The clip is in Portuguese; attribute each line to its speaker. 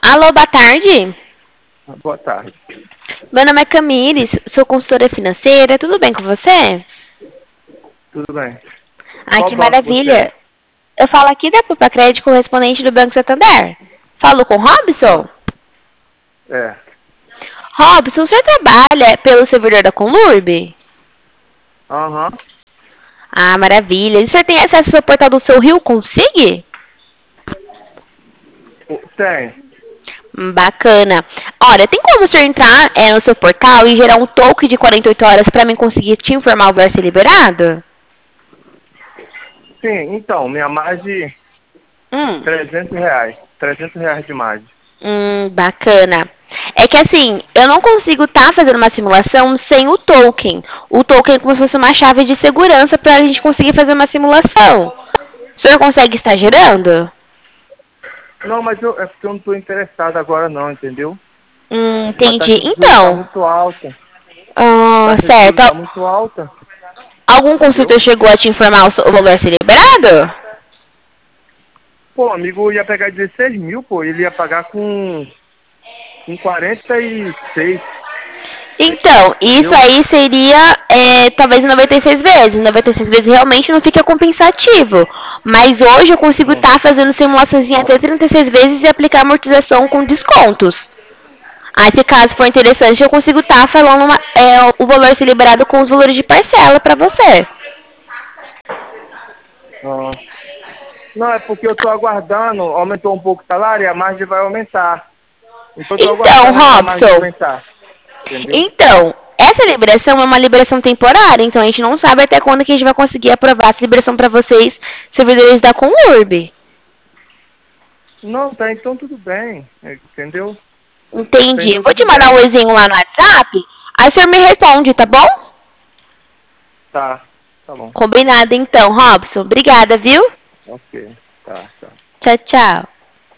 Speaker 1: Alô, boa tarde.
Speaker 2: Boa tarde.
Speaker 1: Meu nome é Camille, sou consultora financeira. Tudo bem com você?
Speaker 2: Tudo bem.
Speaker 1: Ai,
Speaker 2: Qual
Speaker 1: que
Speaker 2: banco você
Speaker 1: maravilha.
Speaker 2: é?
Speaker 1: Eu falo aqui da Pupa Crédito, correspondente do Banco Santander. Falo com Robson?
Speaker 2: É.
Speaker 1: Robson, o senhor trabalha pelo servidor da Conlurb?
Speaker 2: Aham.
Speaker 1: Ah, maravilha. E o senhor tem acesso ao portal do seu Rio Consig?
Speaker 2: Tem.
Speaker 1: Bacana. Olha, tem como o senhor entrar no seu portal e gerar um token de 48 horas para mim conseguir te informar o verso liberado?
Speaker 2: Sim, então, minha margem,
Speaker 1: Hum.
Speaker 2: R$ 300. R$ 300 de margem.
Speaker 1: Bacana. É que assim, eu não consigo estar fazendo uma simulação sem o token. O token é como se fosse uma chave de segurança para a gente conseguir fazer uma simulação. O senhor consegue estar gerando?
Speaker 2: Não, mas é porque eu não estou interessado agora não, entendeu? A
Speaker 1: Entendi.
Speaker 2: taxa de juros está
Speaker 1: Então,
Speaker 2: muito alta. A taxa de juros
Speaker 1: certo.
Speaker 2: está muito alta,
Speaker 1: Algum
Speaker 2: entendeu?
Speaker 1: consultor chegou a te informar o valor a ser liberado?
Speaker 2: Pô, amigo ia pegar 16 mil, pô. Ele ia pagar com 46,
Speaker 1: Então, isso
Speaker 2: entendeu?
Speaker 1: aí seria talvez 96 vezes. 96 vezes realmente não fica compensativo. Mas hoje eu consigo
Speaker 2: Hum.
Speaker 1: estar fazendo simulações em até 36 vezes e aplicar amortização com descontos. Aí, se caso for interessante, eu consigo estar falando o valor a ser liberado com os valores de parcela para você.
Speaker 2: Ah. Não, é porque eu estou aguardando, aumentou um pouco o salário e a margem vai aumentar. Então eu estou
Speaker 1: Então,
Speaker 2: aguardando essa margem
Speaker 1: Robson,
Speaker 2: aumentar, entendeu?
Speaker 1: então, essa liberação é uma liberação temporária, então a gente não sabe até quando que a gente vai conseguir aprovar essa liberação para vocês, servidores da Conurb.
Speaker 2: Não, tá, então tudo bem, entendeu?
Speaker 1: Entendi. Eu
Speaker 2: Entendeu?
Speaker 1: vou te
Speaker 2: Tudo
Speaker 1: mandar um
Speaker 2: bem.
Speaker 1: exemplo lá no WhatsApp, aí o senhor me responde, tá bom?
Speaker 2: Tá, tá bom.
Speaker 1: Combinado então, Robson. Obrigada, viu?
Speaker 2: Ok, tá, tá.
Speaker 1: Tchau, tchau.